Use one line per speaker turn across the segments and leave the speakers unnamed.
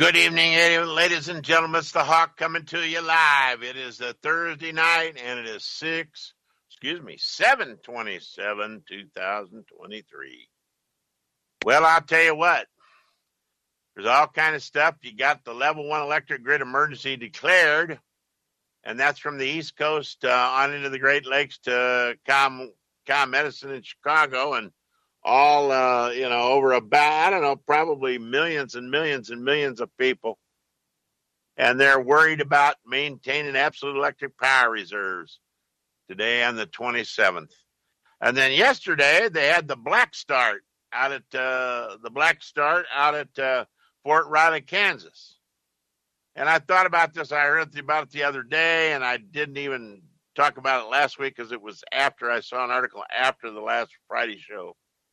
Good evening, ladies and gentlemen. It's the Hawk coming to you live. It is a Thursday night, and it is 7/27, 2023. Well, I'll tell you what. There's all kind of stuff. You got the level 1 electric grid emergency declared, and that's from the East Coast on into the Great Lakes to ComEd in Chicago, and all, over about, probably millions and millions and millions of people. And they're worried about maintaining absolute electric power reserves today on the 27th. And then yesterday they had the Black Start out at Fort Riley, Kansas. And I thought about this. I heard about it the other day, and I didn't even talk about it last week because it was after I saw an article after the last Friday show.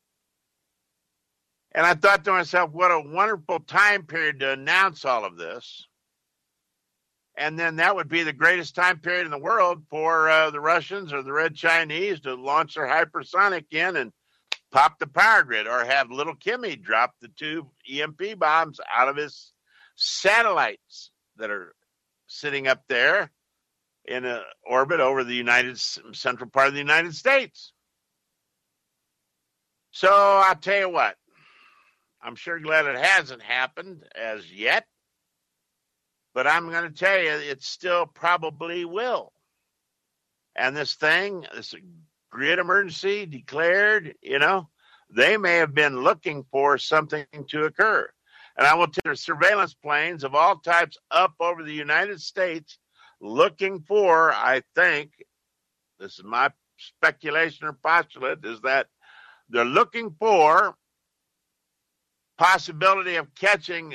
And I thought to myself, what a wonderful time period to announce all of this. And then that would be the greatest time period in the world for the Russians or the Red Chinese to launch their hypersonic in and pop the power grid, or have little Kimmy drop the 2 EMP bombs out of his satellites that are sitting up there in an orbit over the central part of the United States. So I'll tell you what. I'm sure glad it hasn't happened as yet, but I'm going to tell you it still probably will. And this grid emergency declared, they may have been looking for something to occur. And I will tell you, surveillance planes of all types up over the United States looking for, I think, this is my speculation or postulate, is that they're looking for possibility of catching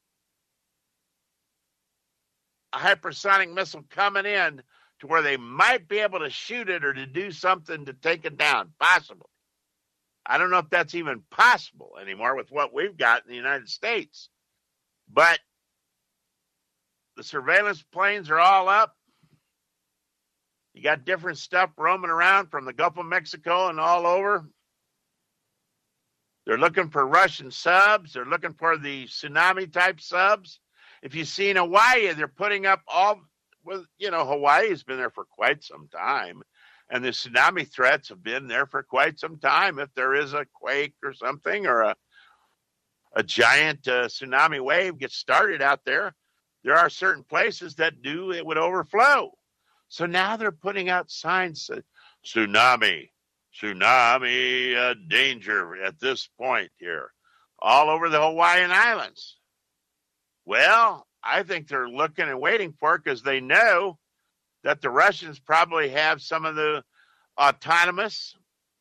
a hypersonic missile coming in to where they might be able to shoot it or to do something to take it down. Possible. I don't know if that's even possible anymore with what we've got in the United States. But the surveillance planes are all up. You got different stuff roaming around from the Gulf of Mexico and all over. They're looking for Russian subs. They're looking for the tsunami-type subs. If you've seen Hawaii, they're putting up Hawaii's been there for quite some time. And the tsunami threats have been there for quite some time. If there is a quake or something, or a giant tsunami wave gets started out there, there are certain places that it would overflow. So now they're putting out signs that tsunami danger at this point here, all over the Hawaiian Islands. Well, I think they're looking and waiting for it because they know that the Russians probably have some of the autonomous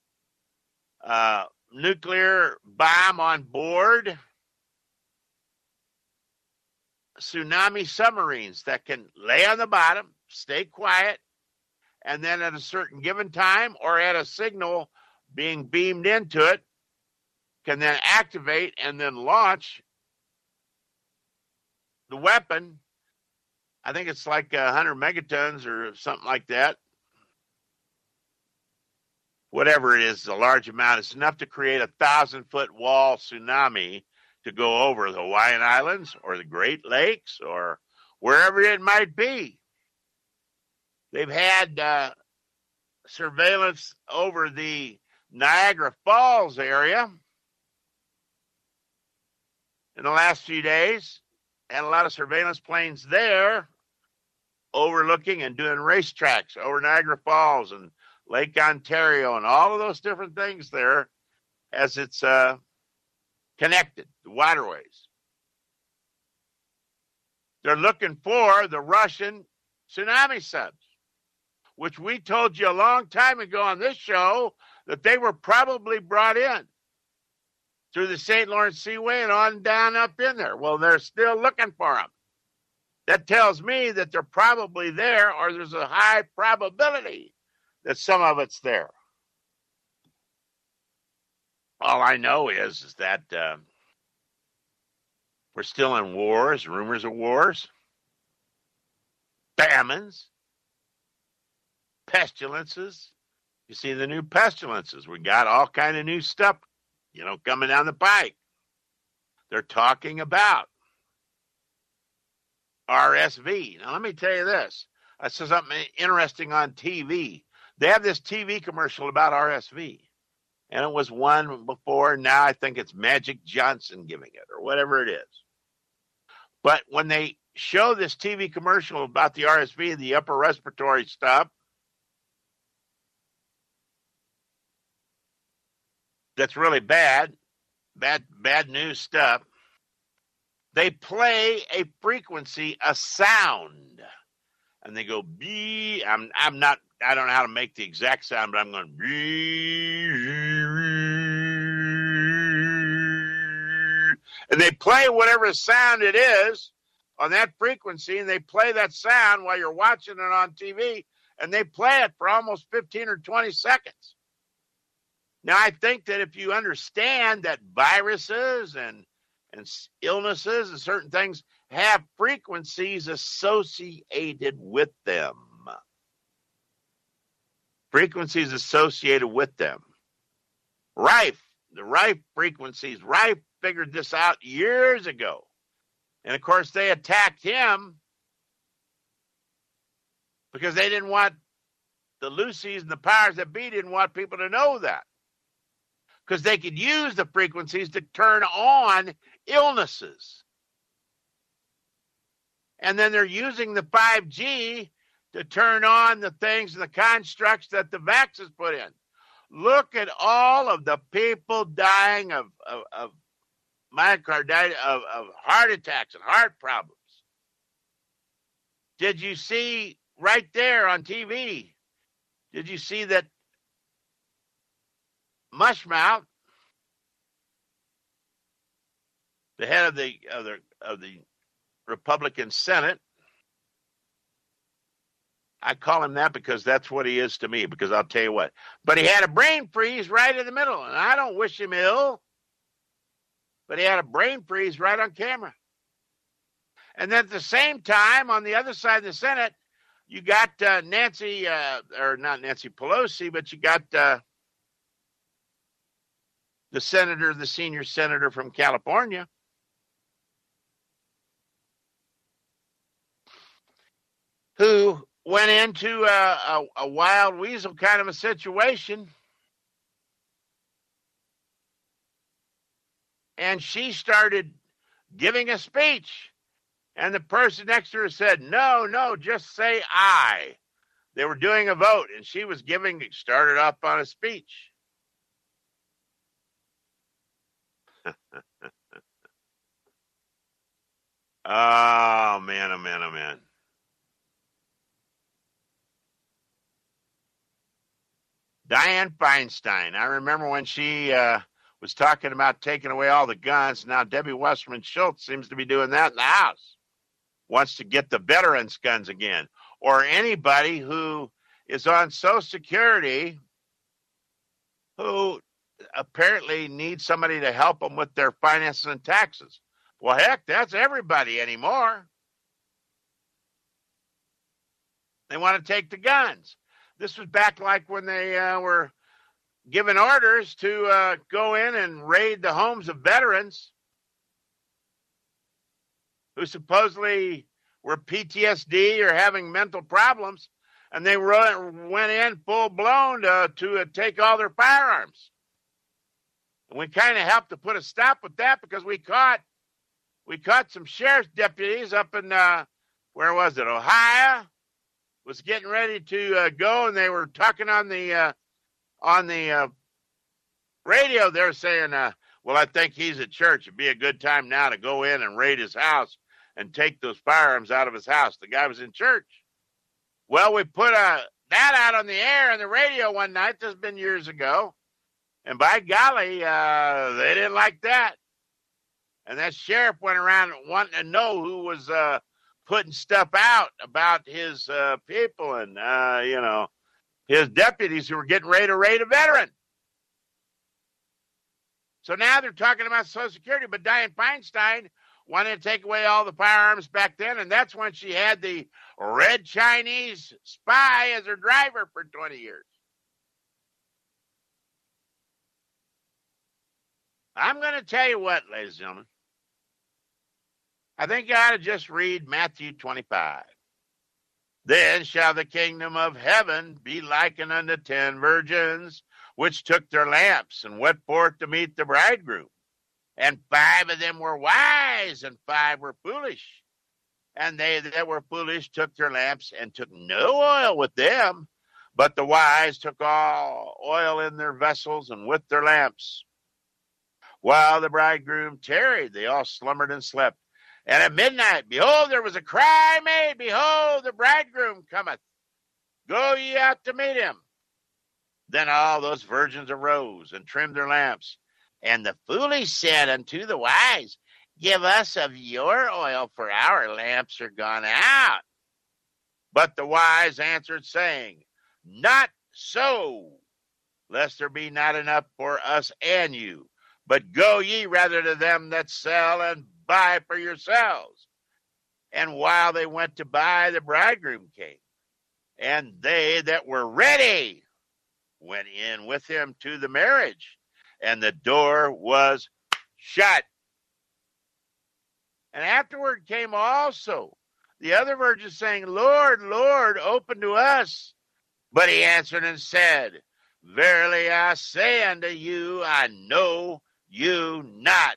nuclear bomb on board tsunami submarines that can lay on the bottom, stay quiet, and then at a certain given time or at a signal being beamed into it, can then activate and then launch the weapon. I think it's like 100 megatons or something like that. Whatever it is, a large amount. It's enough to create a 1,000-foot wall tsunami to go over the Hawaiian Islands or the Great Lakes or wherever it might be. They've had surveillance over the Niagara Falls area in the last few days. Had a lot of surveillance planes there overlooking and doing racetracks over Niagara Falls and Lake Ontario and all of those different things there as it's connected, the waterways. They're looking for the Russian tsunami subs, which we told you a long time ago on this show that they were probably brought in through the St. Lawrence Seaway and on down up in there. Well, they're still looking for them. That tells me that they're probably there, or there's a high probability that some of it's there. All I know is that we're still in wars, rumors of wars, famines, pestilences. You see the new pestilences. We got all kind of new stuff, coming down the pike. They're talking about RSV. Now, let me tell you this. I saw something interesting on TV. They have this TV commercial about RSV. And it was one before. Now I think it's Magic Johnson giving it or whatever it is. But when they show this TV commercial about the RSV, the upper respiratory stuff, that's really bad news stuff, they play a frequency, a sound, and they go B. I don't know how to make the exact sound, but I'm going B. And they play whatever sound it is on that frequency, and they play that sound while you're watching it on TV, and they play it for almost 15 or 20 seconds. Now, I think that if you understand that viruses and illnesses and certain things have frequencies associated with them. Frequencies associated with them. Rife, the Rife frequencies, Rife figured this out years ago. And of course, they attacked him because they didn't want the Lucys and the powers that be didn't want people to know that. Because they could use the frequencies to turn on illnesses. And then they're using the 5G to turn on the things and the constructs that the vaxxers put in. Look at all of the people dying of myocarditis, of heart attacks and heart problems. Did you see right there on TV? Did you see that Mushmouth, the head of the Republican Senate? I call him that because that's what he is to me, because I'll tell you what. But he had a brain freeze right in the middle, and I don't wish him ill, but he had a brain freeze right on camera. And then at the same time, on the other side of the Senate, you got not Nancy Pelosi, but you got the senior senator from California, who went into a wild weasel kind of a situation, and she started giving a speech, and the person next to her said, no, just say I. They were doing a vote, and she was started off on a speech. Oh, man, oh, man, oh, man. Dianne Feinstein. I remember when she was talking about taking away all the guns. Now Debbie Wasserman Schultz seems to be doing that in the House. Wants to get the veterans' guns again. Or anybody who is on Social Security who apparently needs somebody to help them with their finances and taxes. Well, heck, that's everybody anymore. They want to take the guns. This was back like when they were given orders to go in and raid the homes of veterans who supposedly were PTSD or having mental problems, and they went in full-blown to take all their firearms. And we kind of helped to put a stop with that because we caught some sheriff's deputies up in, where was it, Ohio? Was getting ready to go, and they were talking on the radio. They're saying, well, I think he's at church. It'd be a good time now to go in and raid his house and take those firearms out of his house. The guy was in church. Well, we put that out on the air on the radio one night. This has been years ago. And by golly, they didn't like that. And that sheriff went around wanting to know who was putting stuff out about his people and, his deputies who were getting ready to raid a veteran. So now they're talking about Social Security, but Dianne Feinstein wanted to take away all the firearms back then, and that's when she had the red Chinese spy as her driver for 20 years. I'm going to tell you what, ladies and gentlemen. I think you ought to just read Matthew 25. Then shall the kingdom of heaven be likened unto 10 virgins, which took their lamps and went forth to meet the bridegroom. And 5 of them were wise, and 5 were foolish. And they that were foolish took their lamps and took no oil with them. But the wise took all oil in their vessels and with their lamps. While the bridegroom tarried, they all slumbered and slept. And at midnight, behold, there was a cry made, Behold, the bridegroom cometh. Go ye out to meet him. Then all those virgins arose and trimmed their lamps. And the foolish said unto the wise, Give us of your oil, for our lamps are gone out. But the wise answered, saying, Not so, lest there be not enough for us and you. But go ye rather to them that sell and buy for yourselves. And while they went to buy, the bridegroom came. And they that were ready went in with him to the marriage, and the door was shut. And afterward came also the other virgins, saying, Lord, Lord, open to us. But he answered and said, Verily I say unto you, I know you not.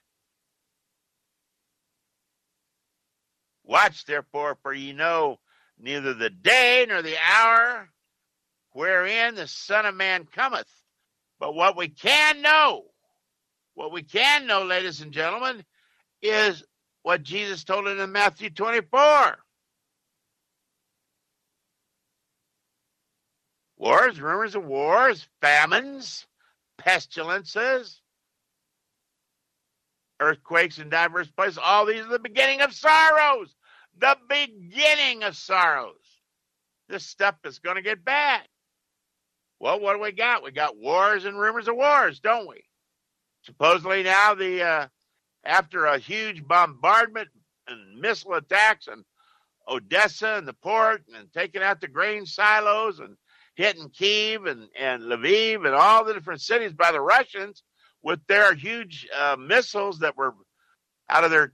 Watch therefore, for ye know neither the day nor the hour wherein the Son of Man cometh. But what we can know, ladies and gentlemen, is what Jesus told in Matthew 24. Wars, rumors of wars, famines, pestilences, earthquakes in diverse places. All these are the beginning of sorrows. The beginning of sorrows. This stuff is going to get bad. Well, what do we got? We got wars and rumors of wars, don't we? Supposedly now, after a huge bombardment and missile attacks on Odessa and the port and taking out the grain silos and hitting Kyiv and Lviv and all the different cities by the Russians with their huge missiles that were out of their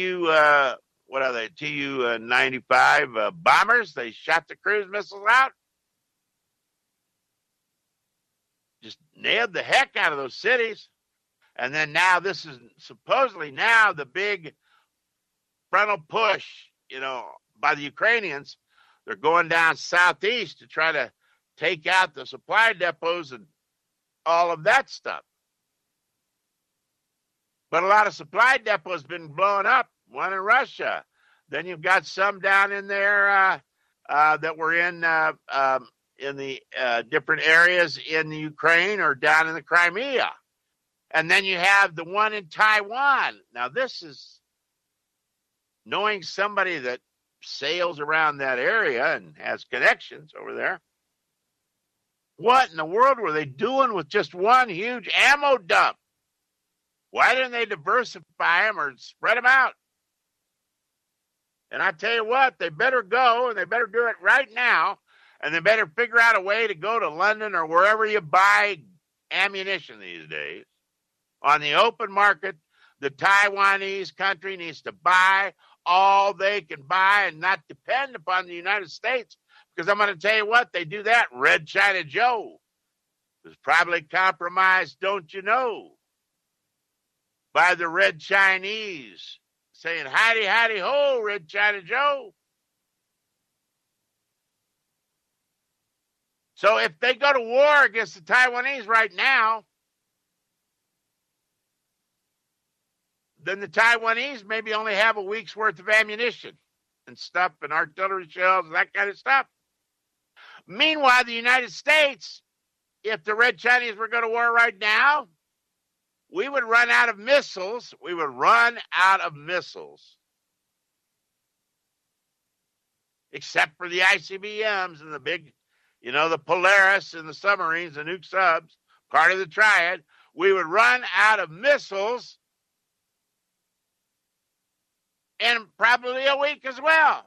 Tu-95 bombers. They shot the cruise missiles out. Just nailed the heck out of those cities. And then now this is supposedly now the big frontal push, by the Ukrainians. They're going down southeast to try to take out the supply depots and all of that stuff. But a lot of supply depots been blown up, one in Russia. Then you've got some down in there that were in the different areas in the Ukraine or down in the Crimea. And then you have the one in Taiwan. Now, this is knowing somebody that sails around that area and has connections over there. What in the world were they doing with just one huge ammo dump? Why didn't they diversify them or spread them out? And I tell you what, they better go, and they better do it right now, and they better figure out a way to go to London or wherever you buy ammunition these days. On the open market, the Taiwanese country needs to buy all they can buy and not depend upon the United States. Because I'm going to tell you what, they do that. Red China Joe was probably compromised, don't you know, by the Red Chinese saying, hidey, hidey, ho, Red China Joe. So if they go to war against the Taiwanese right now, then the Taiwanese maybe only have a week's worth of ammunition and stuff and artillery shells and that kind of stuff. Meanwhile, the United States, if the Red Chinese were going to war right now, we would run out of missiles. We would run out of missiles. Except for the ICBMs and the big, the Polaris and the submarines, the nuke subs, part of the triad. We would run out of missiles in probably a week as well.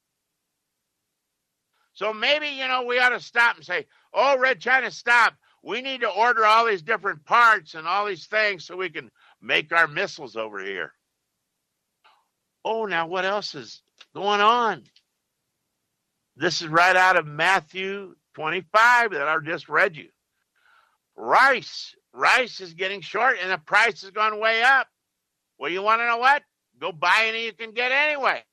So maybe, we ought to stop and say, oh, Red China, stop. We need to order all these different parts and all these things so we can make our missiles over here. Oh, now what else is going on? This is right out of Matthew 25 that I just read you. Rice is getting short and the price has gone way up. Well, you want to know what? Go buy any you can get anyway.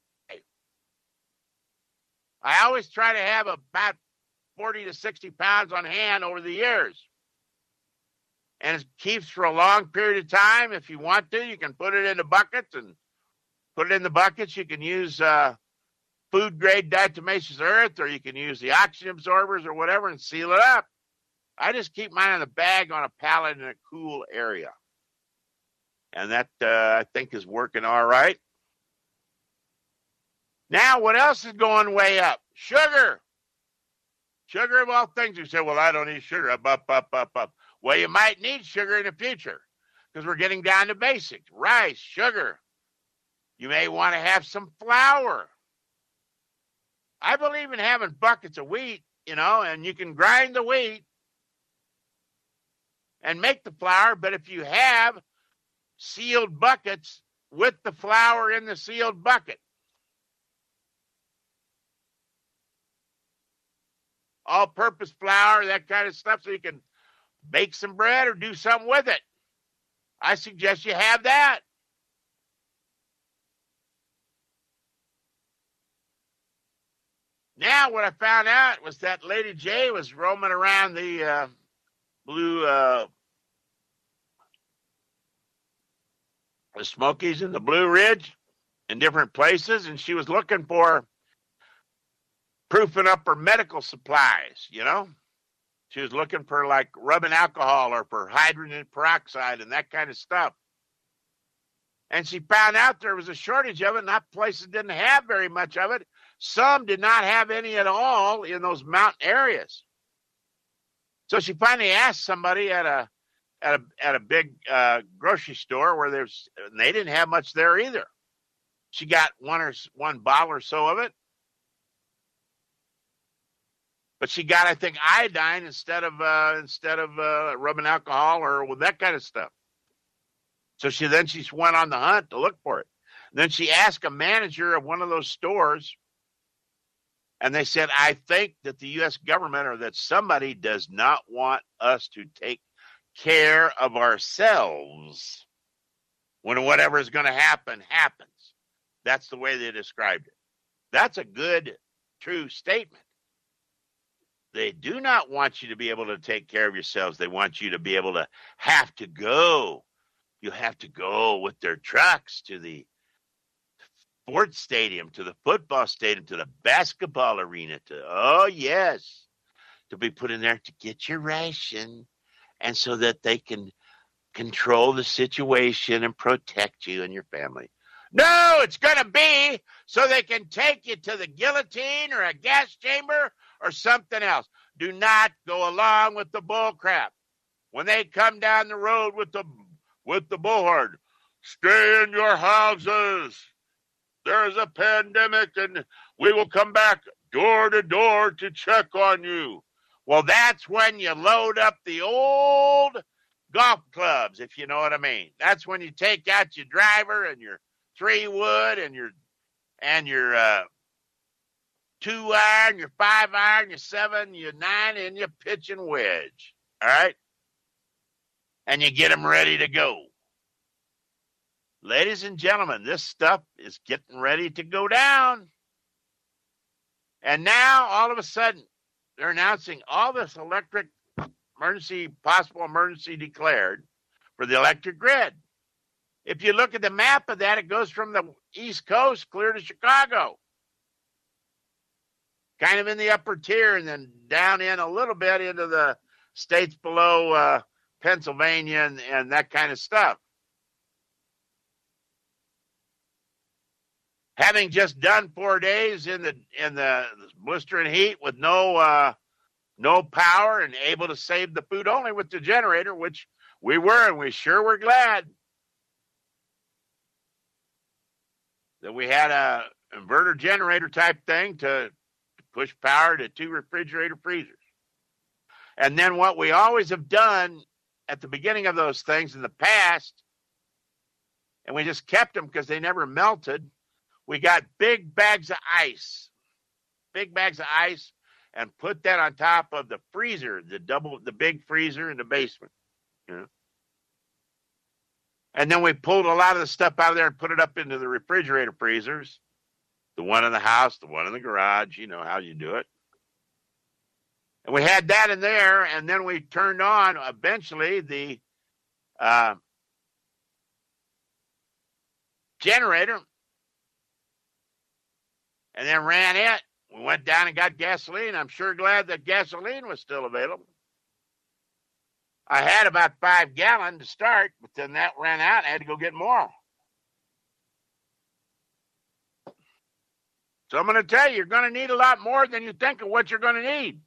I always try to have about 40 to 60 pounds on hand over the years. And it keeps for a long period of time. If you want to, you can put it in the buckets and put it in the buckets. You can use food grade diatomaceous earth, or you can use the oxygen absorbers or whatever and seal it up. I just keep mine in a bag on a pallet in a cool area. And that, I think, is working all right. Now, what else is going way up? Sugar. Sugar of all things. You say, well, I don't eat sugar. Up. Well, you might need sugar in the future because we're getting down to basics. Rice, sugar. You may want to have some flour. I believe in having buckets of wheat, and you can grind the wheat and make the flour. But if you have sealed buckets with the flour in the sealed bucket, all-purpose flour, that kind of stuff, so you can bake some bread or do something with it, I suggest you have that. Now, what I found out was that Lady J was roaming around the the Smokies and the Blue Ridge in different places, and she was looking for proofing up her medical supplies, She was looking for like rubbing alcohol or for hydrogen peroxide and that kind of stuff. And she found out there was a shortage of it, and that places didn't have very much of it. Some did not have any at all in those mountain areas. So she finally asked somebody at a big grocery store where they didn't have much there either. She got one bottle or so of it. But she got, I think, iodine instead of rubbing alcohol or with that kind of stuff. So she went on the hunt to look for it. And then she asked a manager of one of those stores, and they said, I think that the U.S. government or that somebody does not want us to take care of ourselves when whatever is going to happen happens. That's the way they described it. That's a good, true statement. They do not want you to be able to take care of yourselves. They want you to be able to have to go. You have to go with their trucks to the sports stadium, to the football stadium, to the basketball arena, to be put in there to get your ration, and so that they can control the situation and protect you and your family. No, it's going to be so they can take you to the guillotine or a gas chamber or something else. Do not go along with the bull crap. When they come down the road with the bullhorn, stay in your houses. There is a pandemic and we will come back door to door to check on you. Well, that's when you load up the old golf clubs, if you know what I mean. That's when you take out your driver and your 3-wood and your 2-iron, your 5-iron, your 7, your 9, and your pitch and wedge. All right? And you get them ready to go. Ladies and gentlemen, this stuff is getting ready to go down. And now, all of a sudden, they're announcing all this possible emergency declared for the electric grid. If you look at the map of that, it goes from the East Coast clear to Chicago. Kind of in the upper tier, and then down in a little bit into the states below Pennsylvania and that kind of stuff. Having just done 4 days in the blistering heat with no power and able to save the food only with the generator, which we were, and we sure were glad that we had a inverter generator type thing to push power to 2 refrigerator freezers. And then what we always have done at the beginning of those things in the past, and we just kept them because they never melted, we got big bags of ice, and put that on top of the freezer, the big freezer in the basement, you know. And then we pulled a lot of the stuff out of there and put it up into the refrigerator freezers, the one in the house, the one in the garage, you know how you do it. And we had that in there, and then we turned on, eventually, the generator, and then ran it. We went down and got gasoline. I'm sure glad that gasoline was still available. I had about 5 gallons to start, but then that ran out. I had to go get more. So I'm going to tell you, you're going to need a lot more than you think of what you're going to need.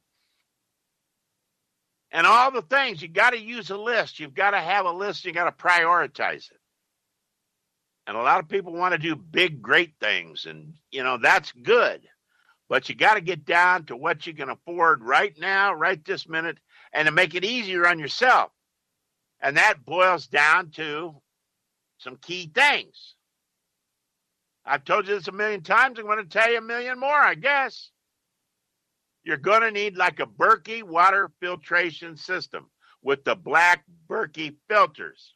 And all the things, you got to use a list. You've got to have a list. You got to prioritize it. And a lot of people want to do big, great things. And, you know, that's good. But you got to get down to what you can afford right now, right this minute, and to make it easier on yourself. And that boils down to some key things. I've told you this a million times. I'm going to tell you a million more, I guess. You're going to need like a Berkey water filtration system with the black Berkey filters.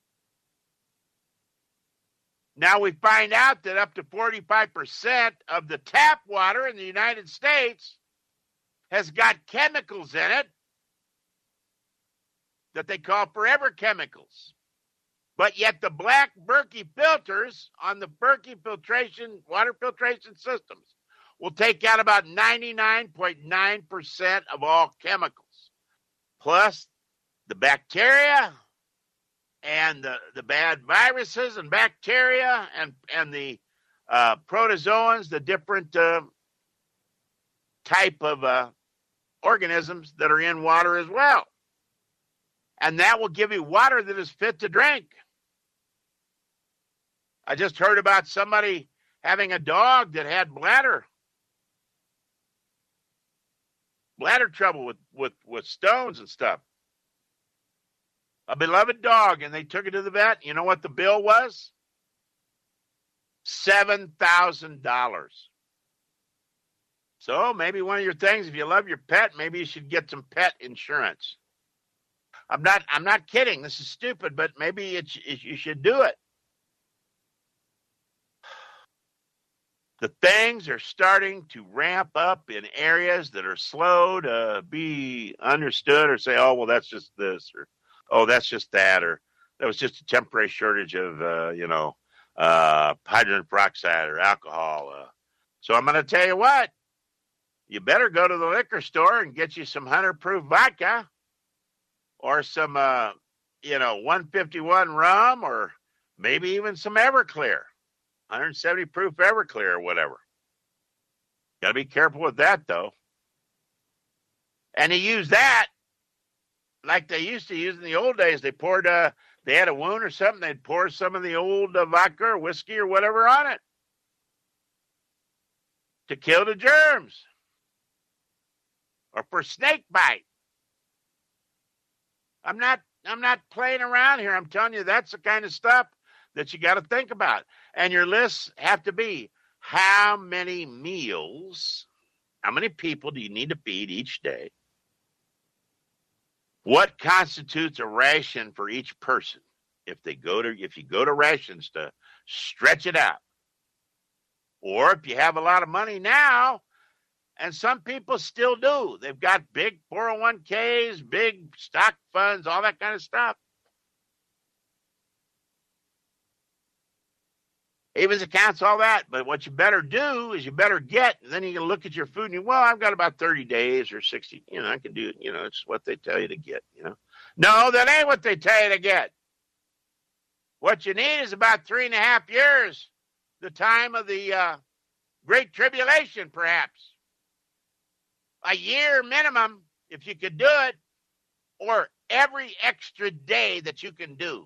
Now we find out that up to 45% of the tap water in the United States has got chemicals in it that they call forever chemicals. But yet the black Berkey filters on the Berkey water filtration systems will take out about 99.9% of all chemicals, plus the bacteria and the bad viruses and bacteria and the protozoans, the different type of organisms that are in water as well. And that will give you water that is fit to drink. I just heard about somebody having a dog that had bladder trouble with stones and stuff. A beloved dog, and they took it to the vet. You know what the bill was? $7,000. So maybe one of your things, if you love your pet, maybe you should get some pet insurance. I'm not kidding. This is stupid, but maybe you should do it. The things are starting to ramp up in areas that are slow to be understood, or say, oh, well, that's just this, or oh, that's just that, or that was just a temporary shortage of, hydrogen peroxide or alcohol. So I'm going to tell you what, you better go to the liquor store and get you some 100 proof vodka or some, 151 rum, or maybe even some Everclear, 170 proof Everclear or whatever. Got to be careful with that, though. And you use that like they used to use in the old days. They poured, they had a wound or something, they'd pour some of the old vodka or whiskey or whatever on it to kill the germs or for snake bite. I'm not playing around here. I'm telling you, that's the kind of stuff that you got to think about. And your lists have to be, how many meals, how many people do you need to feed each day? What constitutes a ration for each person? If you go to rations, to stretch it out. Or if you have a lot of money now, and some people still do, they've got big 401ks, big stock funds, all that kind of stuff. Savings accounts, all that. But what you better do is you better get, and then you can look at your food and I've got about 30 days or 60. I can do it. It's what they tell you to get, No, that ain't what they tell you to get. What you need is about 3.5 years, the time of the Great Tribulation, perhaps. A year minimum, if you could do it, or every extra day that you can do.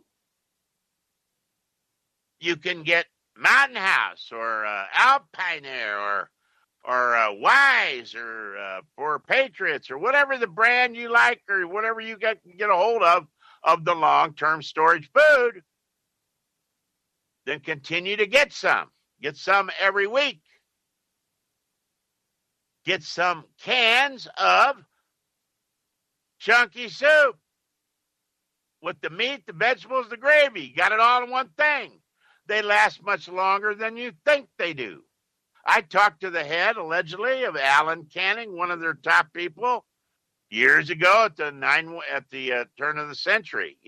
You can get Mountain House or Alpine Air or Wise or for Patriots or whatever the brand you like or whatever you get a hold of the long-term storage food. Then continue to get some. Get some every week. Get some cans of Chunky Soup with the meat, the vegetables, the gravy. Got it all in one thing. They last much longer than you think they do. I talked to the head, allegedly, of Allen Canning, one of their top people, years ago at the turn of the century,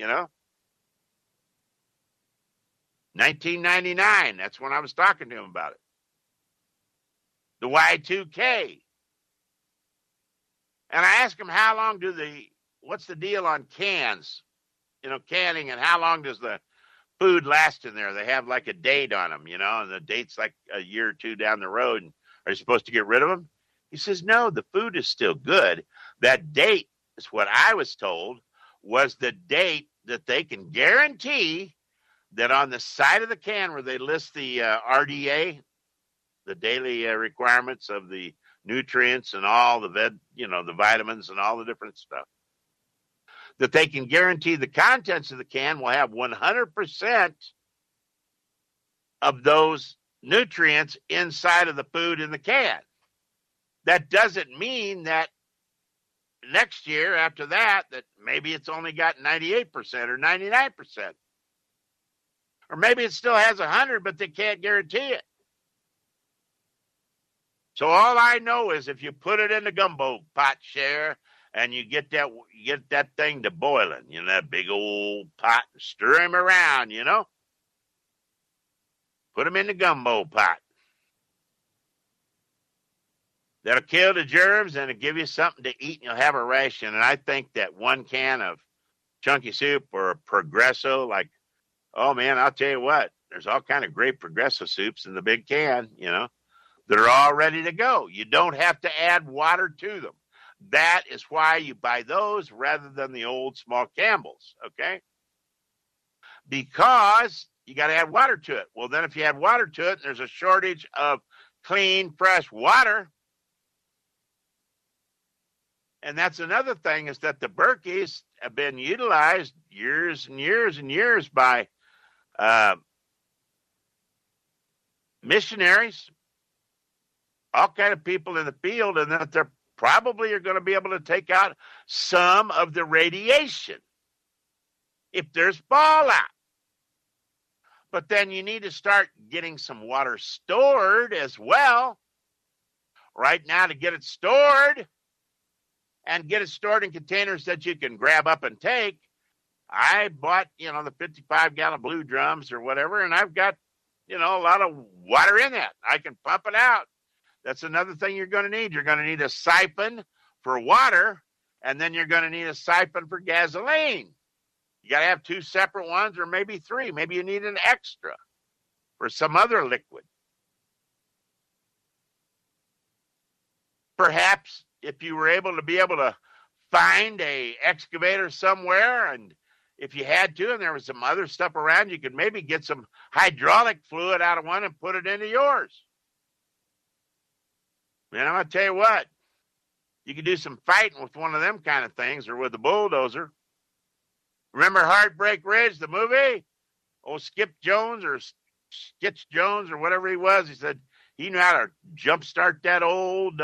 1999. That's when I was talking to him about it. The Y2K. And I asked him, how long what's the deal on cans, canning, and how long does the food last in there? They have like a date on them, and the date's like a year or two down the road. And are you supposed to get rid of them? He says, no, the food is still good. That date is what I was told was the date that they can guarantee that on the side of the can where they list the RDA, the daily requirements of the nutrients and all the the vitamins and all the different stuff, that they can guarantee the contents of the can will have 100% of those nutrients inside of the food in the can. That doesn't mean that next year after that maybe it's only got 98% or 99%. Or maybe it still has 100, but they can't guarantee it. So all I know is if you put it in the gumbo pot, Cher, and you get that thing to boiling, that big old pot, and stir him around, Put him in the gumbo pot. That'll kill the germs and it'll give you something to eat and you'll have a ration. And I think that one can of Chunky Soup or a Progresso, like, oh man, I'll tell you what, there's all kind of great Progresso soups in the big can, that are all ready to go. You don't have to add water to them. That is why you buy those rather than the old small Campbell's, okay? Because you got to add water to it. Well, then if you add water to it, there's a shortage of clean, fresh water. And that's another thing is that the Berkeys have been utilized years and years and years by missionaries, all kind of people in the field, and that they're probably are going to be able to take out some of the radiation if there's fallout. But then you need to start getting some water stored as well. Right now, to get it stored and get it stored in containers that you can grab up and take, I bought, the 55-gallon blue drums or whatever, and I've got, a lot of water in that. I can pump it out. That's another thing you're going to need. You're going to need a siphon for water, and then you're going to need a siphon for gasoline. You got to have two separate ones or maybe three. Maybe you need an extra for some other liquid. Perhaps if you were able to find a excavator somewhere, and if you had to, and there was some other stuff around, you could maybe get some hydraulic fluid out of one and put it into yours. Man, I'm going to tell you what, you could do some fighting with one of them kind of things or with a bulldozer. Remember Heartbreak Ridge, the movie? Old Skip Jones or Skitch Jones or whatever he was. He said he knew how to jumpstart that old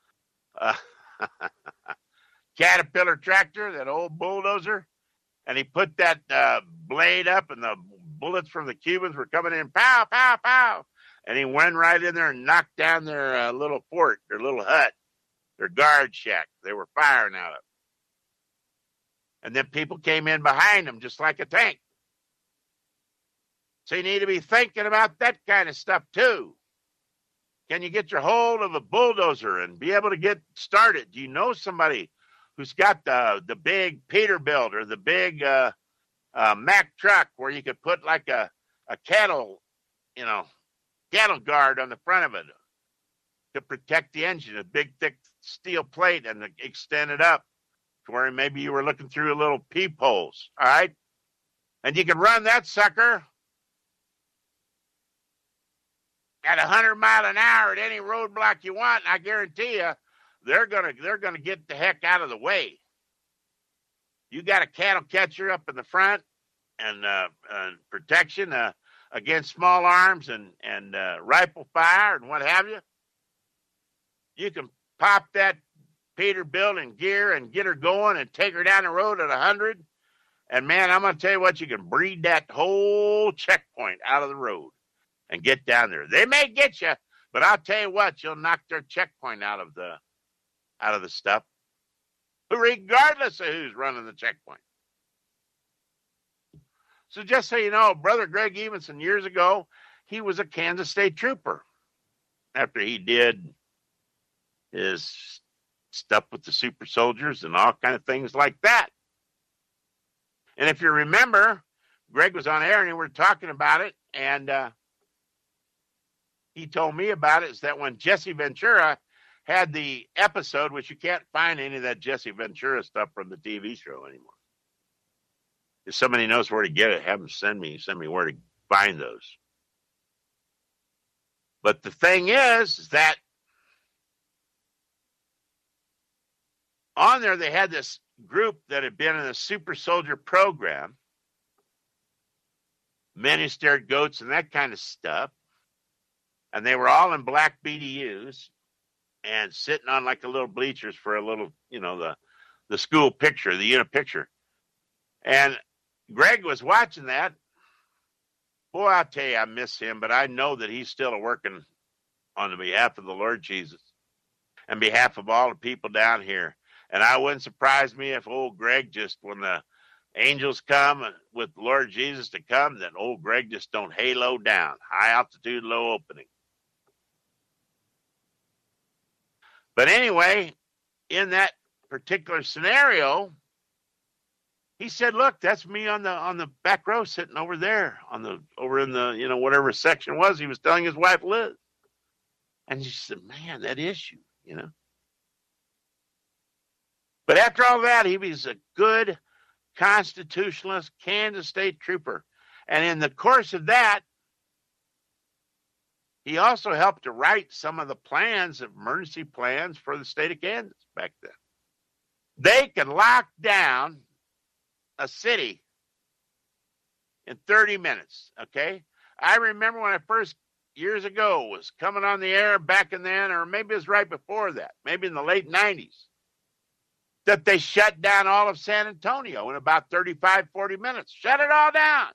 Caterpillar tractor, that old bulldozer. And he put that blade up and the bullets from the Cubans were coming in, pow, pow, pow. And he went right in there and knocked down their little fort, their little hut, their guard shack they were firing out of. And then people came in behind them just like a tank. So you need to be thinking about that kind of stuff too. Can you get your hold of a bulldozer and be able to get started? Do you know somebody who's got the big Peterbilt or the big Mack truck where you could put like a cattle guard on the front of it to protect the engine, a big thick steel plate, and extend it up to where maybe you were looking through a little peepholes, all right? And you can run that sucker at 100 miles an hour at any roadblock you want, and I guarantee you, they're gonna get the heck out of the way. You got a cattle catcher up in the front and protection, a against small arms and rifle fire and what have you. You can pop that Peterbilt in gear and get her going and take her down the road at 100. And, man, I'm going to tell you what, you can breed that whole checkpoint out of the road and get down there. They may get you, but I'll tell you what, you'll knock their checkpoint out of the stuff, regardless of who's running the checkpoint. So just so you know, Brother Greg Evenson, years ago, he was a Kansas State trooper after he did his stuff with the super soldiers and all kind of things like that. And if you remember, Greg was on air and we were talking about it, and he told me about it, is that when Jesse Ventura had the episode, which you can't find any of that Jesse Ventura stuff from the TV show anymore. If somebody knows where to get it, have them send me where to find those. But the thing is that on there they had this group that had been in the super soldier program, many-staired goats and that kind of stuff. And they were all in black BDUs and sitting on like a little bleachers for a little, the school picture, the unit picture. And Greg was watching that. Boy, I'll tell you, I miss him, but I know that he's still working on the behalf of the Lord Jesus and behalf of all the people down here. And I wouldn't surprise me if old Greg just, when the angels come with Lord Jesus to come, that old Greg just don't halo down, high altitude, low opening. But anyway, in that particular scenario, he said, "Look, that's me on the back row sitting over there over in the whatever section it was." He was telling his wife Liz, and she said, "Man, that is you." But after all that, he was a good constitutionalist Kansas State trooper, and in the course of that, he also helped to write some of the plans, emergency plans for the state of Kansas back then. They could lock down a city in 30 minutes, okay? I remember when I first, years ago, was coming on the air back in then, or maybe it was right before that, maybe in the late 90s, that they shut down all of San Antonio in about 35, 40 minutes. Shut it all down.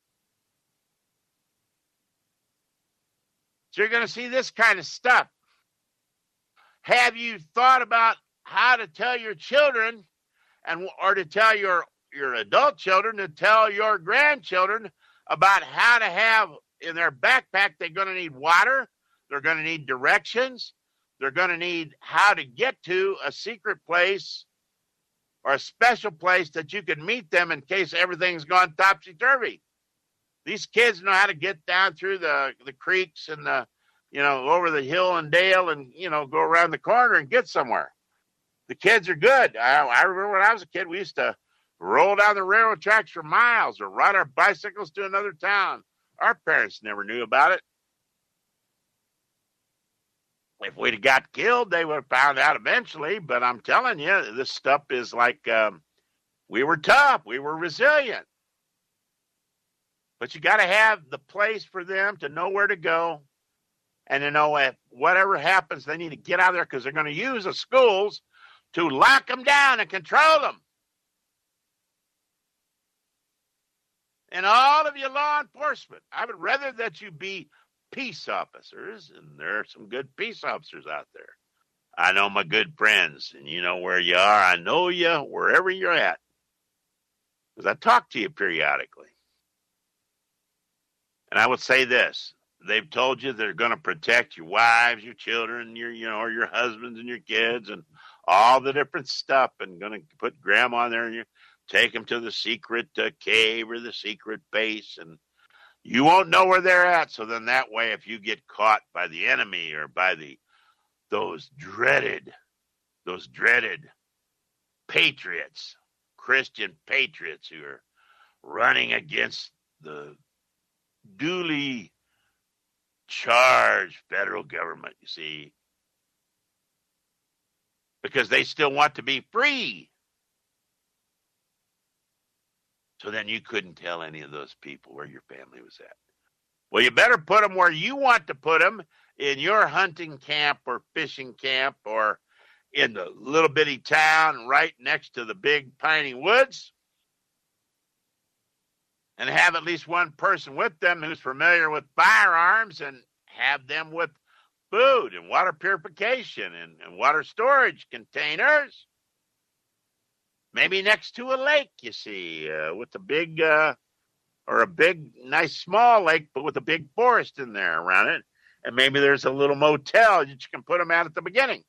So you're going to see this kind of stuff. Have you thought about how to tell your children or to tell your adult children to tell your grandchildren about how to have in their backpack? They're going to need water. They're going to need directions. They're going to need how to get to a secret place or a special place that you can meet them in case everything's gone topsy-turvy. These kids know how to get down through the creeks and over the hill and dale and, go around the corner and get somewhere. The kids are good. I remember when I was a kid, we used to roll down the railroad tracks for miles or ride our bicycles to another town. Our parents never knew about it. If we'd have got killed, they would have found out eventually. But I'm telling you, this stuff is like we were tough. We were resilient. But you got to have the place for them to know where to go and to know if whatever happens, they need to get out of there because they're going to use the schools to lock them down and control them. And all of you law enforcement, I would rather that you be peace officers, and there are some good peace officers out there. I know my good friends, and you know where you are. I know you wherever you're at because I talk to you periodically. And I would say this. They've told you they're going to protect your wives, your children, or your husbands and your kids and all the different stuff, and going to put grandma there and take them to the secret cave or the secret base, and you won't know where they're at. So then that way, if you get caught by the enemy or by those dreaded patriots, Christian patriots who are running against the duly charged federal government, you see, because they still want to be free. So then you couldn't tell any of those people where your family was at. Well, you better put them where you want to put them, in your hunting camp or fishing camp, or in the little bitty town right next to the big piney woods, and have at least one person with them who's familiar with firearms, and have them with food and water purification and water storage containers. Maybe next to a lake, you see, with a big, or a big, nice small lake, but with a big forest in there around it. And maybe there's a little motel that you can put them at the beginning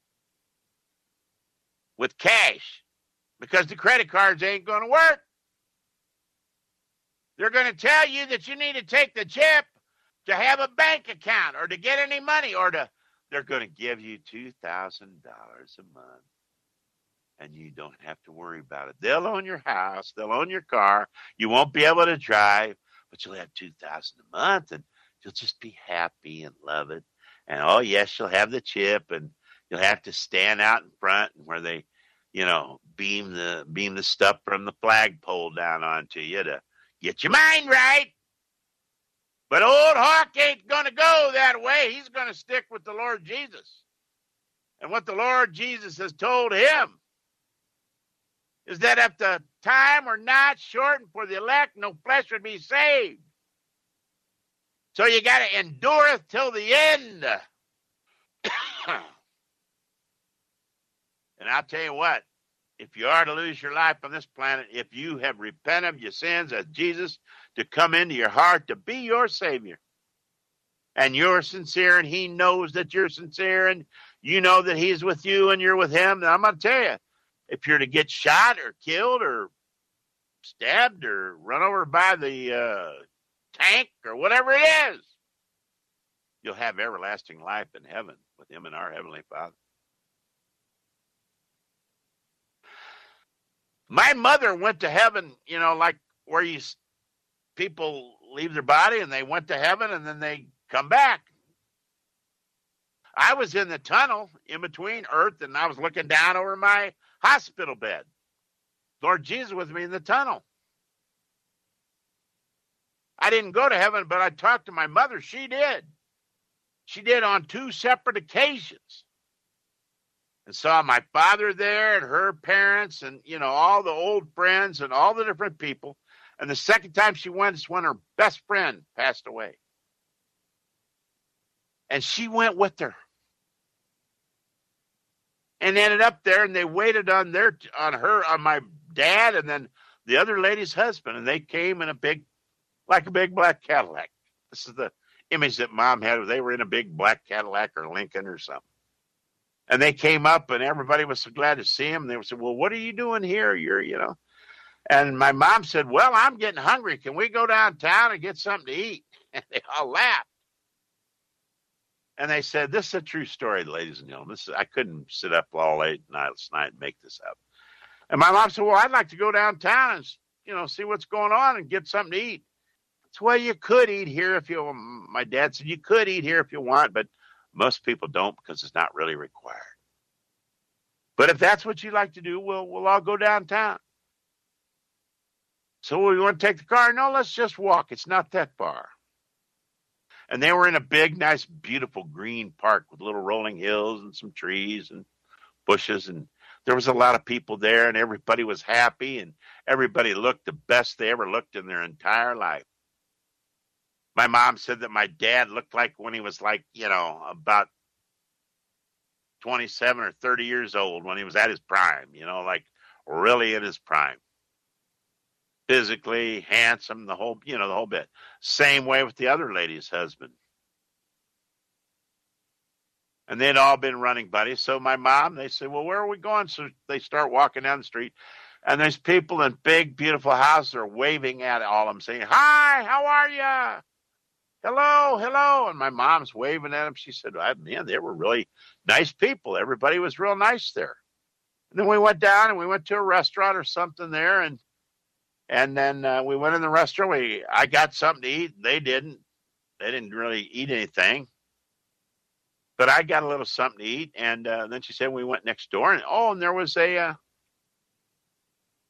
with cash, because the credit cards ain't going to work. They're going to tell you that you need to take the chip to have a bank account or to get any money, or they're going to give you $2,000 a month. And you don't have to worry about it. They'll own your house. They'll own your car. You won't be able to drive, but you'll have $2,000 a month, and you'll just be happy and love it. And, oh, yes, you'll have the chip, and you'll have to stand out in front where they, beam the stuff from the flagpole down onto you to get your mind right. But old Hawk ain't going to go that way. He's going to stick with the Lord Jesus. And what the Lord Jesus has told him is that if the time were not shortened for the elect, no flesh would be saved. So you got to endure till the end. And I'll tell you what, if you are to lose your life on this planet, if you have repented of your sins, as Jesus to come into your heart to be your Savior, and you're sincere, and he knows that you're sincere, and you know that he's with you and you're with him, then I'm going to tell you, if you're to get shot or killed or stabbed or run over by the tank or whatever it is, you'll have everlasting life in heaven with him and our Heavenly Father. My mother went to heaven, like where people leave their body and they went to heaven and then they come back. I was in the tunnel in between earth, and I was looking down over my hospital bed. Lord Jesus was with me in the tunnel. I didn't go to heaven, but I talked to my mother. She did. She did on 2 separate occasions. And saw my father there and her parents and, all the old friends and all the different people. And the second time she went is when her best friend passed away. And she went with her. And ended up there, and they waited on my dad, and then the other lady's husband, and they came in a big black Cadillac. This is the image that Mom had. They were in a big black Cadillac or Lincoln or something. And they came up, and everybody was so glad to see him. They said, well, what are you doing here? And my mom said, well, I'm getting hungry. Can we go downtown and get something to eat? And they all laughed. And they said, this is a true story, ladies and gentlemen. I couldn't sit up all late last night and make this up. And my mom said, well, I'd like to go downtown and, see what's going on and get something to eat. That's well, you could eat here my dad said, you could eat here if you want, but most people don't because it's not really required. But if that's what you like to do, we'll all go downtown. So we want to take the car? No, let's just walk. It's not that far. And they were in a big, nice, beautiful green park with little rolling hills and some trees and bushes. And there was a lot of people there, and everybody was happy, and everybody looked the best they ever looked in their entire life. My mom said that my dad looked like when he was about 27 or 30 years old, when he was at his prime, like really in his prime. Physically handsome, the whole bit. Same way with the other lady's husband. And they'd all been running buddies. So my mom, they said, well, where are we going? So they start walking down the street. And there's people in big, beautiful houses are waving at all of them, saying, hi, how are you? Hello, hello. And my mom's waving at them. She said, man, they were really nice people. Everybody was real nice there. And then we went down and we went to a restaurant or something there. And then we went in the restaurant. I got something to eat. They didn't. They didn't really eat anything. But I got a little something to eat. And then she said we went next door. And there was there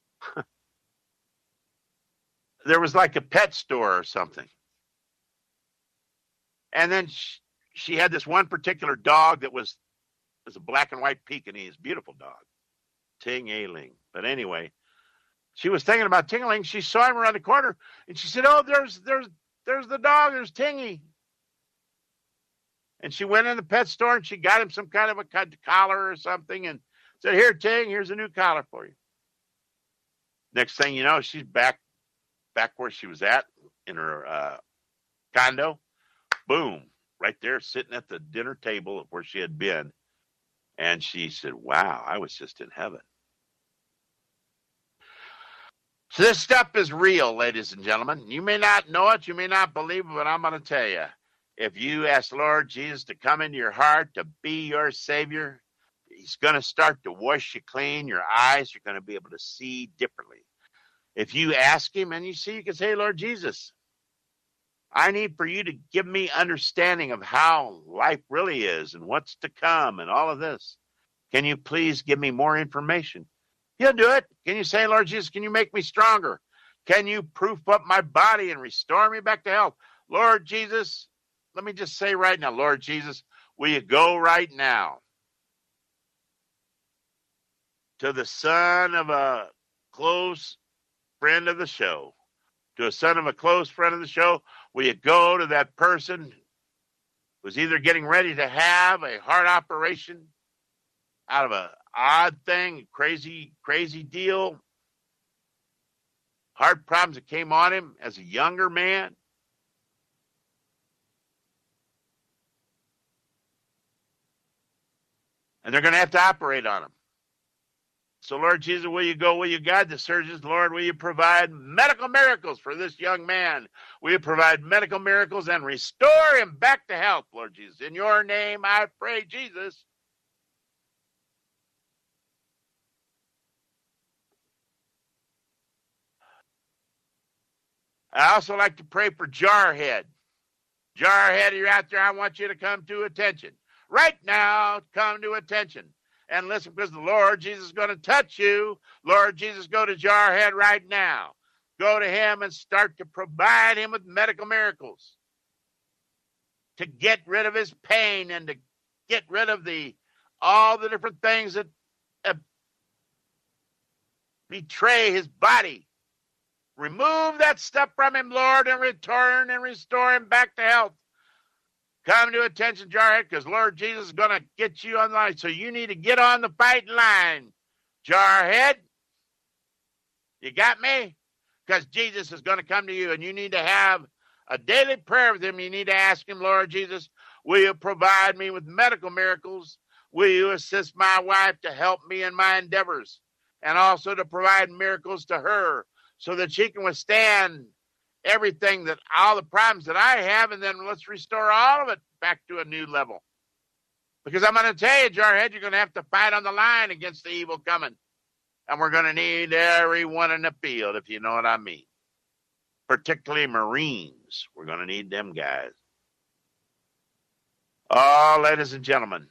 was like a pet store or something. And then she had this one particular dog that was a black and white Pekingese, beautiful dog, Ting-a-ling. But anyway, she was thinking about Ting-a-ling. She saw him around the corner, and she said, "Oh, there's the dog. There's Tingy." And she went in the pet store and she got him some kind of a collar or something, and said, "Here, Ting, here's a new collar for you." Next thing you know, she's back where she was at in her condo. Boom, right there, sitting at the dinner table where she had been. And she said, "Wow, I was just in heaven." So this stuff is real, ladies and gentlemen. You may not know it, you may not believe it, but I'm going to tell you. If you ask Lord Jesus to come into your heart, to be your Savior, He's going to start to wash you clean. Your eyes are going to be able to see differently. If you ask Him and you see, you can say, "Lord Jesus, I need for you to give me understanding of how life really is and what's to come and all of this. Can you please give me more information?" He'll do it. Can you say, "Lord Jesus, can you make me stronger? Can you proof up my body and restore me back to health?" Lord Jesus, let me just say right now, Lord Jesus, will you go right now to the son of a close friend of the show, to a son of a close friend of the show? Will you go to that person who's either getting ready to have a heart operation out of an odd thing, crazy deal, heart problems that came on him as a younger man? And they're going to have to operate on him. So, Lord Jesus, will you go? Will you guide the surgeons? Lord, will you provide medical miracles for this young man? Will you provide medical miracles and restore him back to health, Lord Jesus? In your name I pray, Jesus. I also like to pray for Jarhead. Jarhead, you're out there. I want you to come to attention. Right now, come to attention. And listen, because the Lord Jesus is going to touch you. Lord Jesus, go to Jarhead right now. Go to him and start to provide him with medical miracles to get rid of his pain and to get rid of all the different things that betray his body. Remove that stuff from him, Lord, and return and restore him back to health. Come to attention, Jarhead, because Lord Jesus is going to get you on the line. So you need to get on the fighting line, Jarhead. You got me? Because Jesus is going to come to you, and you need to have a daily prayer with him. You need to ask him, "Lord Jesus, will you provide me with medical miracles? Will you assist my wife to help me in my endeavors? And also to provide miracles to her so that she can withstand everything, all the problems that I have, and then let's restore all of it back to a new level." Because I'm going to tell you, Jarhead, you're going to have to fight on the line against the evil coming. And we're going to need everyone in the field, if you know what I mean. Particularly Marines. We're going to need them guys. Oh, ladies and gentlemen.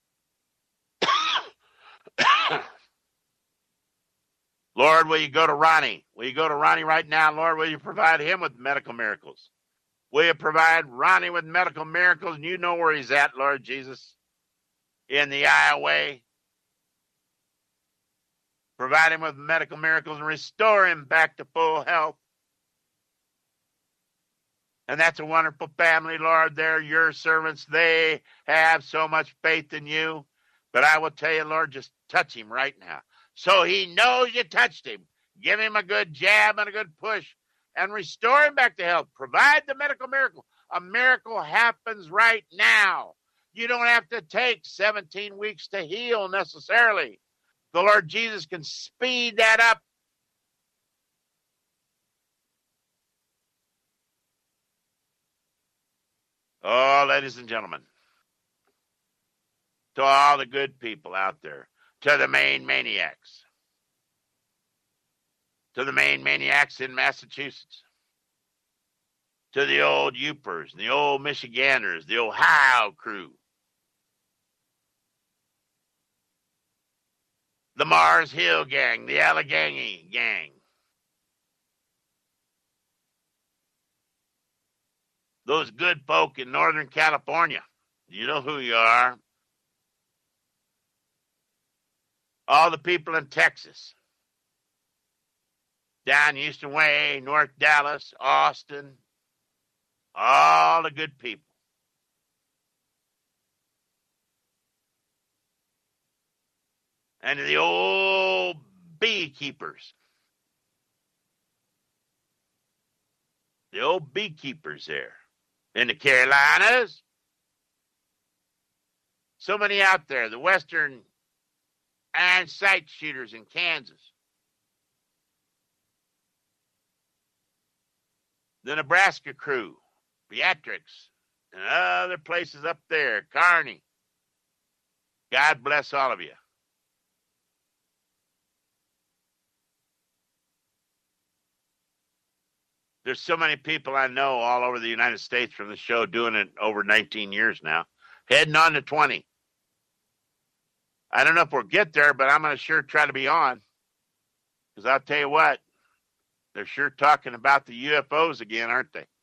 Lord, will you go to Ronnie? Will you go to Ronnie right now? Lord, will you provide him with medical miracles? Will you provide Ronnie with medical miracles? And you know where he's at, Lord Jesus. In the Iowa. Provide him with medical miracles and restore him back to full health. And that's a wonderful family, Lord. They're your servants. They have so much faith in you. But I will tell you, Lord, just touch him right now. So he knows you touched him. Give him a good jab and a good push and restore him back to health. Provide the medical miracle. A miracle happens right now. You don't have to take 17 weeks to heal necessarily. The Lord Jesus can speed that up. Oh, ladies and gentlemen, to all the good people out there, to the Maine maniacs, to the Maine maniacs in Massachusetts, to the old Yoopers, the old Michiganders, the Ohio crew, the Mars Hill gang, the Allegheny gang, Those good folk in Northern California. You know who you are. All the people in Texas. Down Houston Way, North Dallas, Austin. All the good people. And the old beekeepers. The old beekeepers there in the Carolinas. So many out there. The Western iron sight shooters in Kansas. The Nebraska crew. Beatrix. And other places up there. Kearney. God bless all of you. There's so many people I know all over the United States from the show doing it over 19 years now. Heading on to 20. I don't know if we'll get there, but I'm going to sure try to be on. Because I'll tell you what, they're sure talking about the UFOs again, aren't they?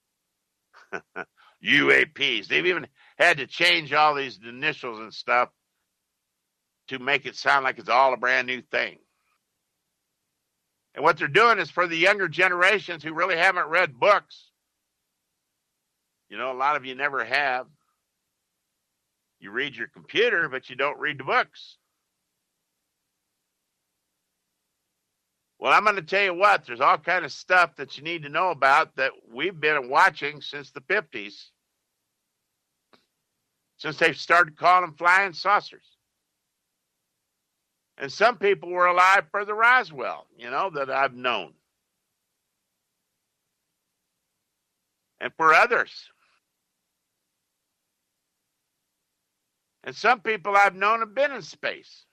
UAPs. They've even had to change all these initials and stuff to make it sound like it's all a brand new thing. And what they're doing is for the younger generations who really haven't read books. You know, a lot of you never have. You read your computer, but you don't read the books. Well, I'm going to tell you what, there's all kind of stuff that you need to know about that we've been watching since the 50s. Since they've started calling them flying saucers. And some people were alive for the Roswell, you know, that I've known. And for others. And some people I've known have been in space.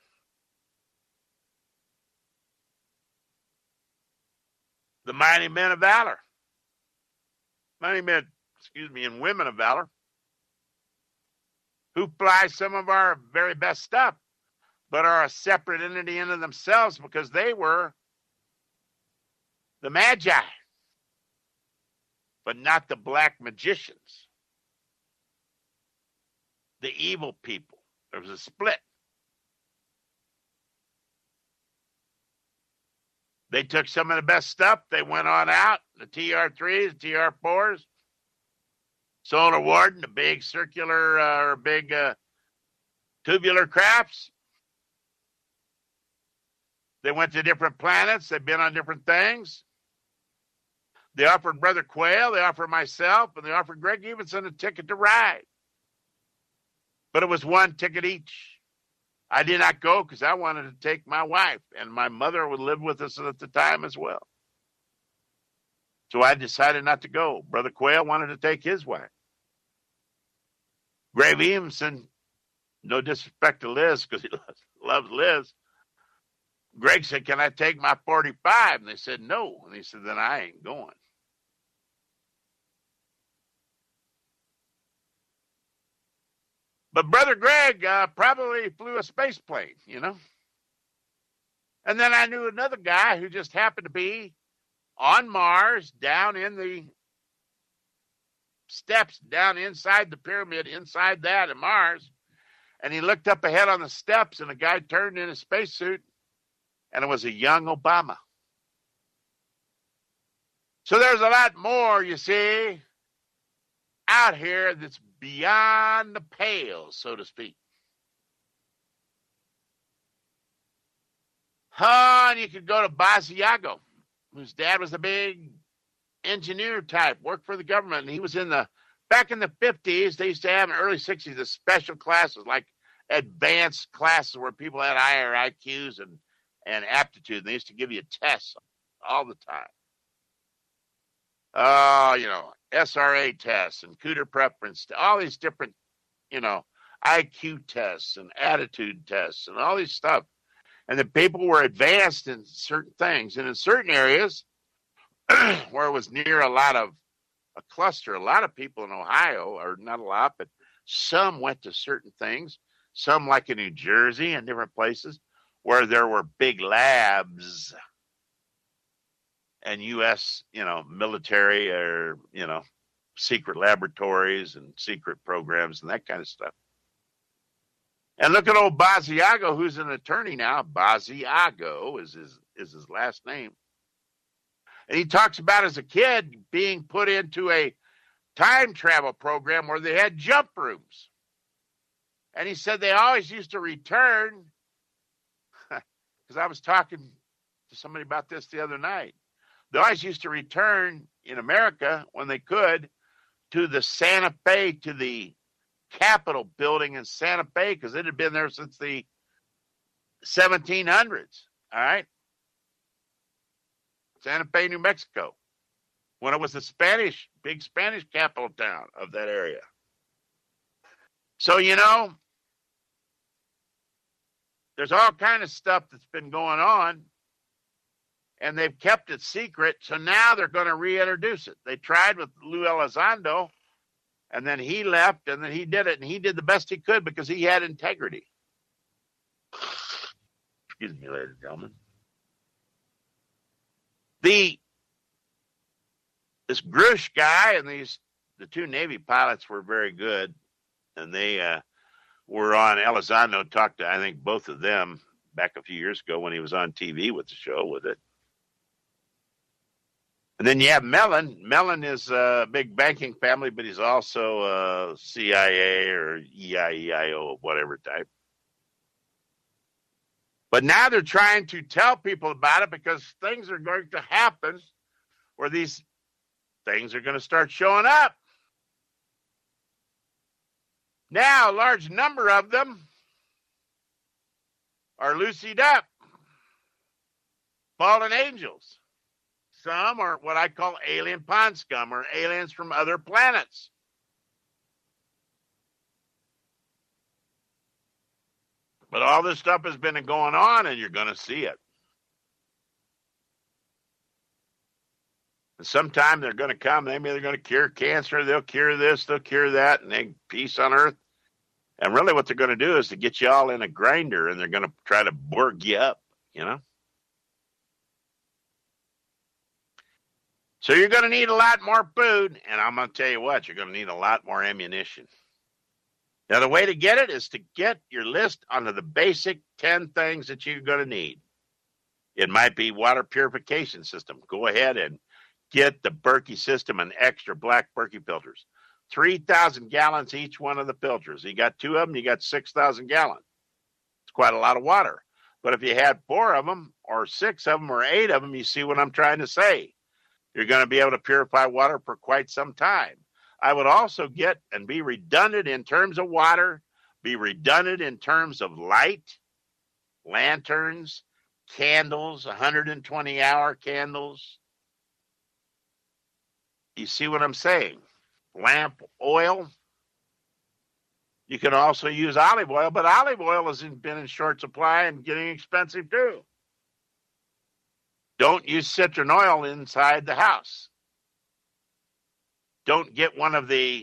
The mighty men of valor. Mighty men, and women of valor. Who fly some of our very best stuff. But are a separate entity into themselves because they were the magi, but not the black magicians, the evil people. There was a split. They took some of the best stuff. They went on out, the TR3s, TR4s, Solar Warden, the big circular tubular crafts. They went to different planets. They've been on different things. They offered Brother Quayle. They offered myself. And they offered Greg Evenson a ticket to ride. But it was one ticket each. I did not go because I wanted to take my wife. And my mother would live with us at the time as well. So I decided not to go. Brother Quayle wanted to take his wife. Greg Evenson, no disrespect to Liz because he loves Liz. Greg said, can I take my 45? And they said, no. And he said, then I ain't going. But Brother Greg probably flew a space plane, you know. And then I knew another guy who just happened to be on Mars, down in the steps, down inside the pyramid, inside that in Mars. And he looked up ahead on the steps, and a guy turned in a spacesuit. And it was a young Obama. So there's a lot more, you see, out here that's beyond the pale, so to speak. And you could go to Basiago, whose dad was a big engineer type, worked for the government. And he was back in the 50s, they used to have in the early 60s, the special classes, like advanced classes where people had higher IQs and aptitude. And they used to give you tests all the time. SRA tests and Cooter preference, all these different, IQ tests and attitude tests and all these stuff. And the people were advanced in certain things. And in certain areas where it was near a cluster, a lot of people in Ohio, or not a lot, but some went to certain things. Some like in New Jersey and different places, where there were big labs and U.S., military or, secret laboratories and secret programs and that kind of stuff. And look at old Basiago, who's an attorney now. Basiago is his last name. And he talks about as a kid being put into a time travel program where they had jump rooms. And he said they always used to return, because I was talking to somebody about this the other night. They always used to return in America when they could to the Santa Fe, to the Capitol building in Santa Fe, because it had been there since the 1700s. All right. Santa Fe, New Mexico, when it was the big Spanish capital town of that area. So, there's all kind of stuff that's been going on, and they've kept it secret. So now they're going to reintroduce it. They tried with Lou Elizondo, and then he left, and then he did it, and he did the best he could because he had integrity. Excuse me, ladies and gentlemen. This Grush guy and the two Navy pilots were very good, and they were on. Elizondo talked to, I think, both of them back a few years ago when he was on TV with the show with it. And then you have Mellon. Mellon is a big banking family, but he's also CIA or EIEIO, whatever type. But now they're trying to tell people about it because things are going to happen where these things are going to start showing up. Now, a large number of them are loosied up, fallen angels. Some are what I call alien pond scum, or aliens from other planets. But all this stuff has been going on, and you're going to see it. And sometime they're going to come. Maybe they're going to cure cancer. They'll cure this. They'll cure that. And then peace on earth. And really what they're going to do is to get you all in a grinder, and they're going to try to Borg you up, So you're going to need a lot more food. And I'm going to tell you what, you're going to need a lot more ammunition. Now, the way to get it is to get your list onto the basic 10 things that you're going to need. It might be water purification system. Go ahead and get the Berkey system and extra black Berkey filters. 3,000 gallons each one of the filters. You got 2 of them, you got 6,000 gallons. It's quite a lot of water. But if you had 4 of them or 6 of them or 8 of them, you see what I'm trying to say. You're going to be able to purify water for quite some time. I would also get and be redundant in terms of water, be redundant in terms of light, lanterns, candles, 120-hour candles. You see what I'm saying? Lamp oil. You can also use olive oil, but olive oil has been in short supply and getting expensive too. Don't use citron oil inside the house. Don't get one of the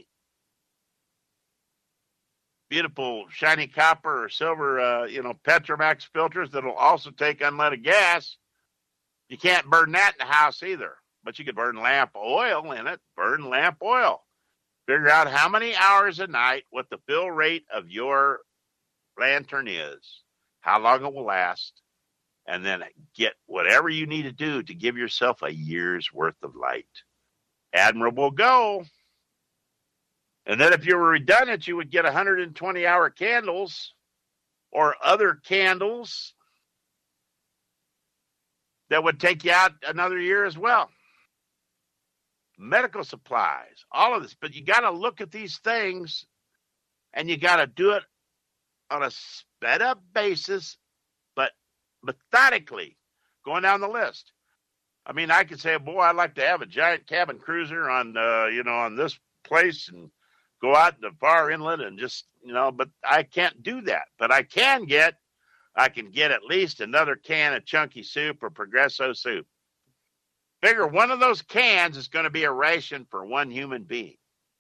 beautiful shiny copper or silver, Petromax filters that'll also take unleaded gas. You can't burn that in the house either, but you could burn lamp oil in it. Burn lamp oil. Figure out how many hours a night, what the fill rate of your lantern is, how long it will last, and then get whatever you need to do to give yourself a year's worth of light. Admirable goal. And then if you were redundant, you would get 120-hour candles or other candles that would take you out another year as well. Medical supplies, all of this. But you got to look at these things, and you got to do it on a sped-up basis, but methodically, going down the list. I mean, I could say, boy, I'd like to have a giant cabin cruiser on, on this place and go out in the far inlet and just, but I can't do that. But I can get at least another can of Chunky soup or Progresso soup. Figure one of those cans is going to be a ration for one human being.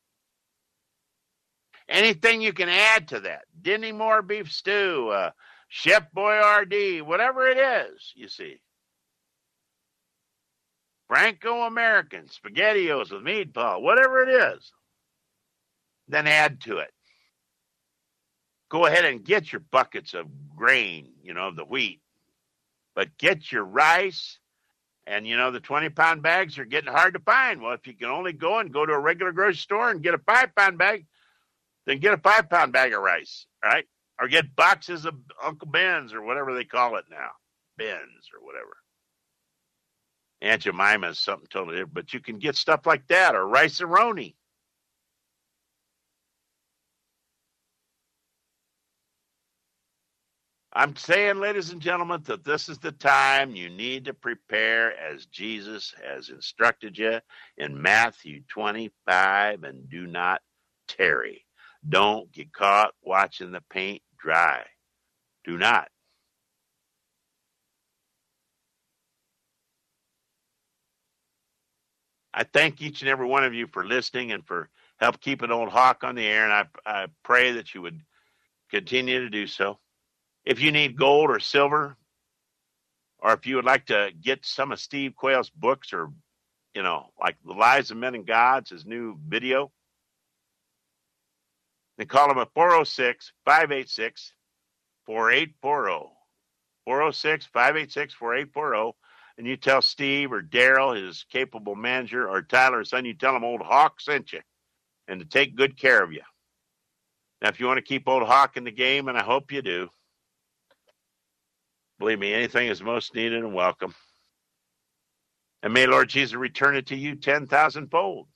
Anything you can add to that, Denny Moore beef stew, Chef Boyardee, whatever it is, you see. Franco-American, SpaghettiOs with meatball, whatever it is. Then add to it. Go ahead and get your buckets of grain, the wheat. But get your rice, and, the 20-pound bags are getting hard to find. Well, if you can only go to a regular grocery store and get a 5-pound bag, then get a 5-pound bag of rice, right? Or get boxes of Uncle Ben's or whatever they call it now. Ben's or whatever. Aunt Jemima is something totally different, but you can get stuff like that, or Rice-A-Roni. I'm saying, ladies and gentlemen, that this is the time you need to prepare as Jesus has instructed you in Matthew 25, and do not tarry. Don't get caught watching the paint dry. Do not. I thank each and every one of you for listening and for help keeping Old Hawk on the air, and I pray that you would continue to do so. If you need gold or silver, or if you would like to get some of Steve Quayle's books, or, like The Lives of Men and Gods, his new video, then call him at 406-586-4840. 406-586-4840. And you tell Steve or Daryl, his capable manager, or Tyler, his son, you tell him Old Hawk sent you, and to take good care of you. Now, if you want to keep Old Hawk in the game, and I hope you do, believe me, anything is most needed and welcome. And may Lord Jesus return it to you 10,000-fold.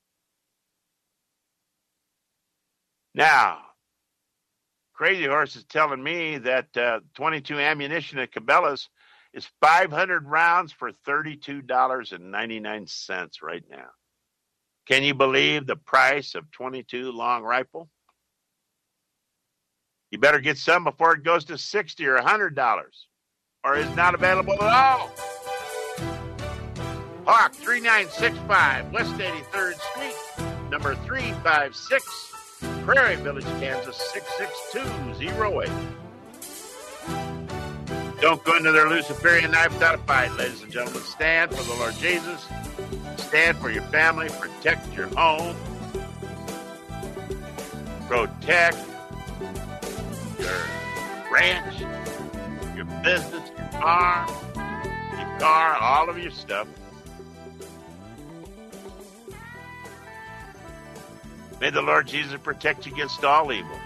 Now, Crazy Horse is telling me that 22 ammunition at Cabela's is 500 rounds for $32.99 right now. Can you believe the price of 22 long rifle? You better get some before it goes to $60 or $100, or is not available at all. Hawk 3965, West 83rd Street, number 356, Prairie Village, Kansas 66208. Don't go into their Luciferian knife without a fight, ladies and gentlemen. Stand for the Lord Jesus. Stand for your family. Protect your home. Protect your ranch, your business, your farm, your car, all of your stuff. May the Lord Jesus protect you against all evil.